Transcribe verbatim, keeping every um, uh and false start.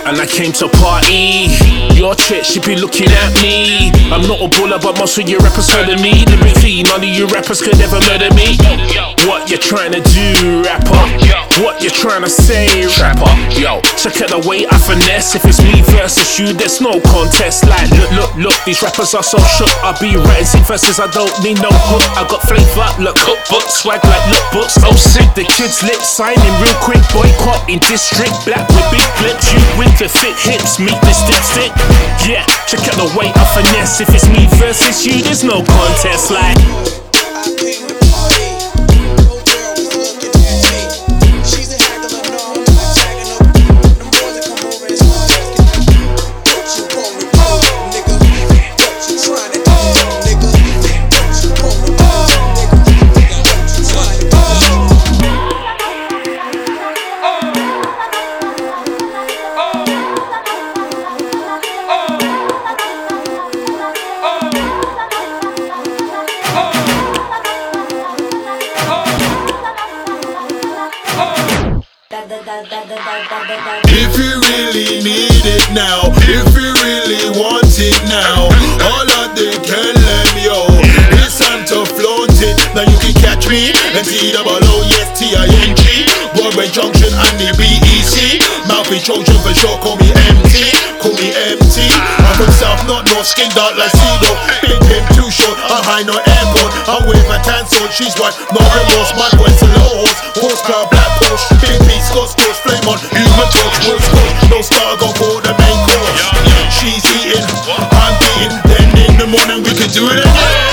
and I came to party. Your chick, she be looking at me. I'm not a baller, but most of you rappers heard of me. Lyrically, none of you rappers could ever murder me. What you trying to do, rapper? What you trying to say, rapper? Yo, check out the way I finesse. If it's me versus you, there's no contest. Like, look, look, look, these rappers are so shook. I be writing sick verses, I don't need no hook. I got flavor, look, cookbook, swag like lookbooks. Oh, sick, the kids' lips signing real quick. Boycott in district, black with big lips. You with the thick hips, meet the stick stick. Yeah, check out the way I finesse. If it's me versus you, there's no contest. Like, if you really need it now, if you really want it now, all of the can let me yo. It's time to flaunt it. Now you can catch me and T double O S T I N G, Broadway Junction and the B E C. Mouthy Trojan for sure, call me M T, call me M T. I'm from South, not North, skin dark like Cedo. Big him too short, a high no airport. I'm with my tan sword, she's white, no remorse. My voice a low horse, horse car, black Porsche. Big piece, Scotch, Scotch, flame on, human torch, wood scotch. No star, go for the main course. She's eating, I'm beating, then in the morning we can do it again.